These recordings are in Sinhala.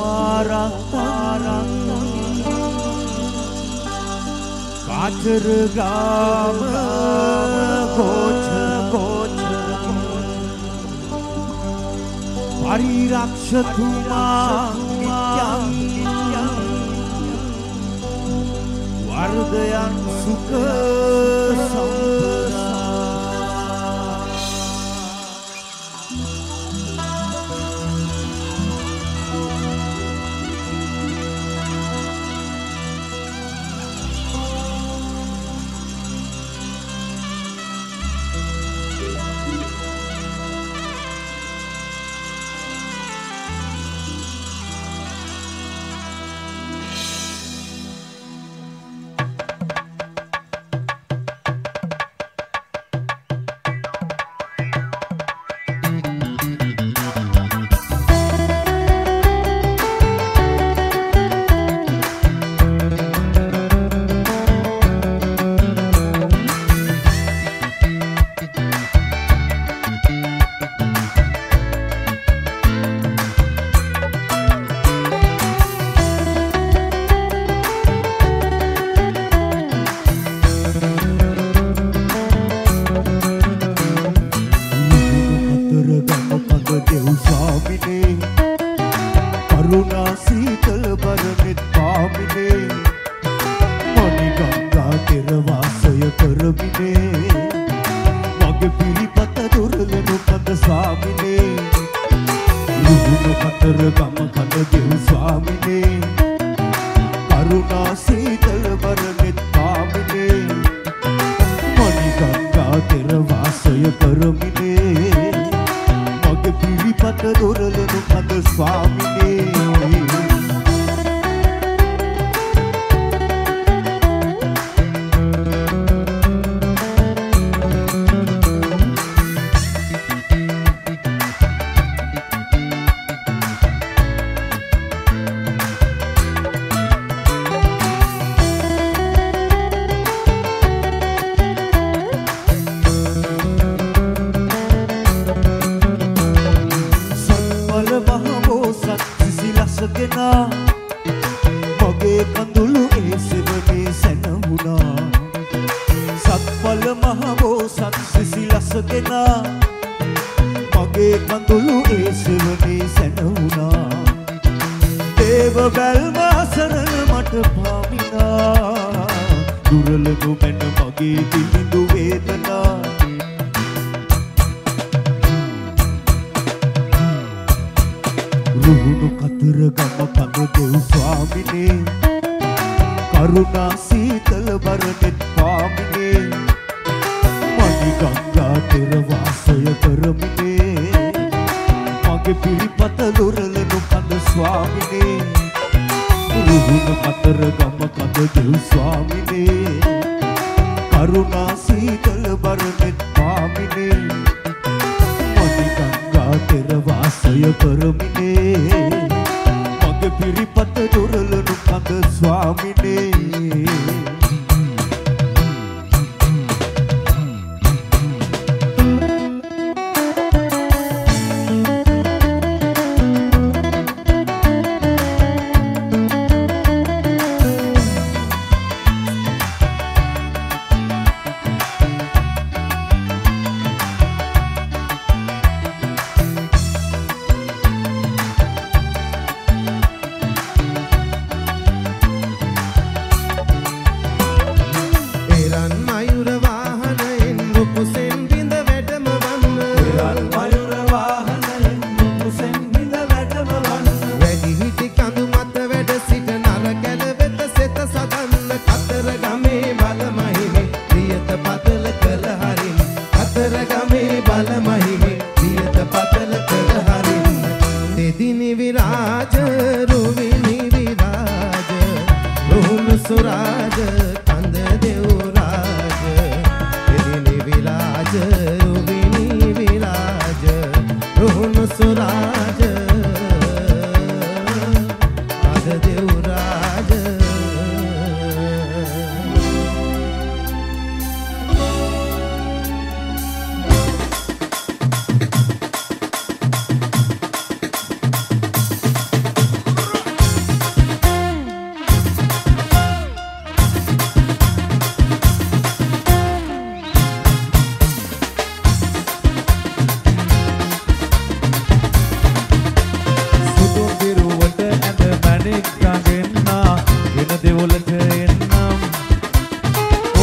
marang kacer gama gocha parirakshatumaa nityam wardayan sukha sampada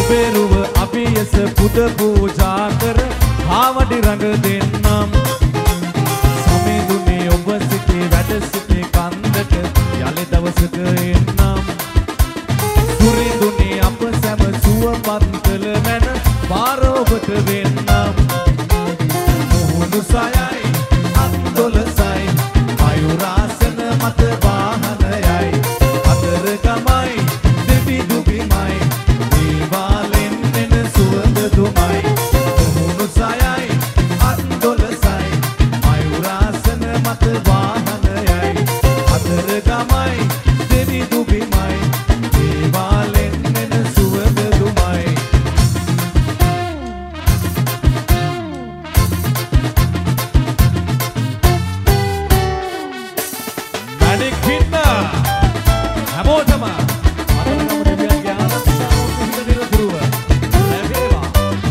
ඔබේරුව අභියස පුද පූජා කර කාවඩි රඟ දෙන්නම් සමේදුනේ ඔබ සිටේ වැඩ සිටේ කන්දට යලි දවසක එන්නම් සුරිඳුනේ අප සැම සුවපත් කළ මැන පාර ඔබට වෙන්නම් මුහුණු සයයි අත්දොලසයි මයුරාසන මත වාහනයයි අතර ගමයි දෙවි දුබිමයි දේවාලෙන් එන සුවඳ දුමයි මුහුණු සයයි අත්දොලසයි මයුරාසන මත වාහනයයි අතර ගමයි දෙවි දුබිමයි දේවාලෙන් එන සුවඳ දුමයි හැමෝටම අදම දෙවියන්ගේ ආරක්ෂාව පිහිට නිරතුරුව ලැබේවා.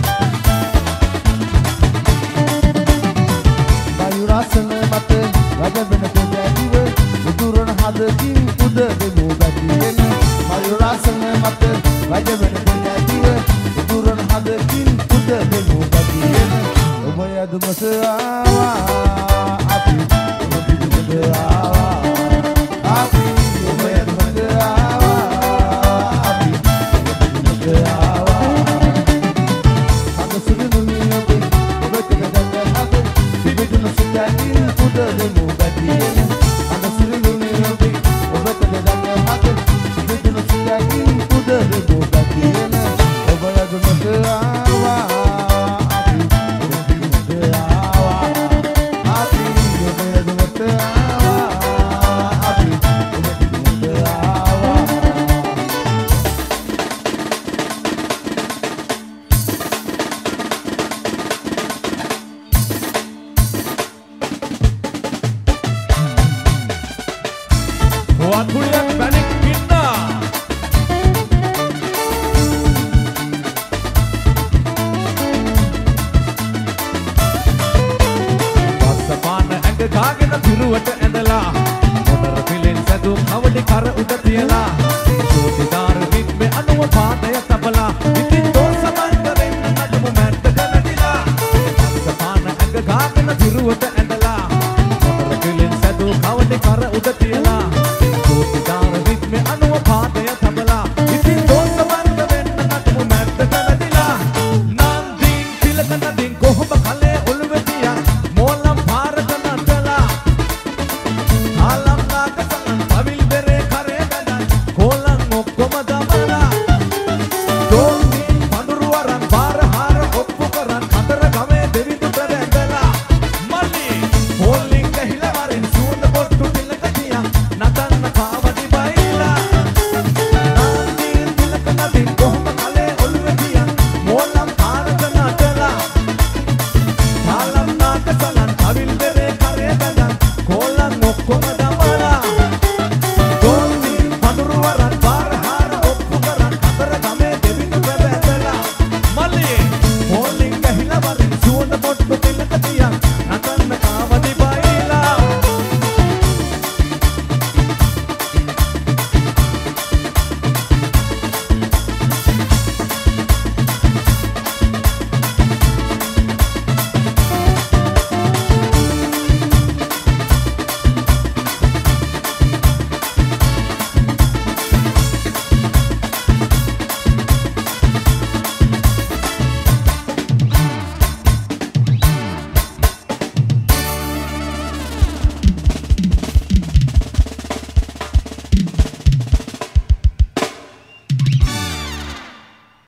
මයුරාසන මත රජවෙන දෙවියන්ව උතුරන හදකින් පුද දෙමු බැතිගෙන මයුරාසන මත රජවෙන දෙවියන්ව උතුරන හදකින් පුද දෙමු බැතිගෙන ඔබ යදුමස ආවා අපි ඔබ පිටුද ආවා අපි ඔබ යදුමස ආවා අපි ඔබ පිටුද ආවා අද සුළුනුනේ ඔබ කෙනෙක්ද හද පිටුන සිතාකින් පුද දෙමු බැතිගෙන අද සුළුනුනේ ඔබ කෙනෙක්ද හද පිටුන සිතාකින් පුද දෙමු බැතිගෙන ඔබ යදුමස ආවා වත්පුලියක් බැනික් පින්නා පස්සපාන ඇඟ ගාගෙන පිරුවට ඇඳලා මොටර පිලෙන් සැදුම් අවඩි කර උඩ තියලා සෝතිදාර විත්මේ අනුව පාදය තබලා ඉතින් තෝ සමන් කරෙන්න නඩමු මැට්ටක නැතිලා පස්සපාන ඇඟ ගාගෙන පිරුවට ඇඳලා මොටර පිලෙන් සැදුම් අවඩි කර උඩ තියලා සෝතිදාර විත්මේ අනුව පාදය තබලා ඉතින් තෝ සමන් කරෙන්න නඩමු මැට්ටක නැතිලා නන්දින් තිලක නදින් කොහොම කලේ ඔළුවේ තියන් මෝලම් පාරක නටලා ආලම් නාකසන් පවිල් බෙරේ කරේ බඳන් කොලන් ඔක්කොම දමලා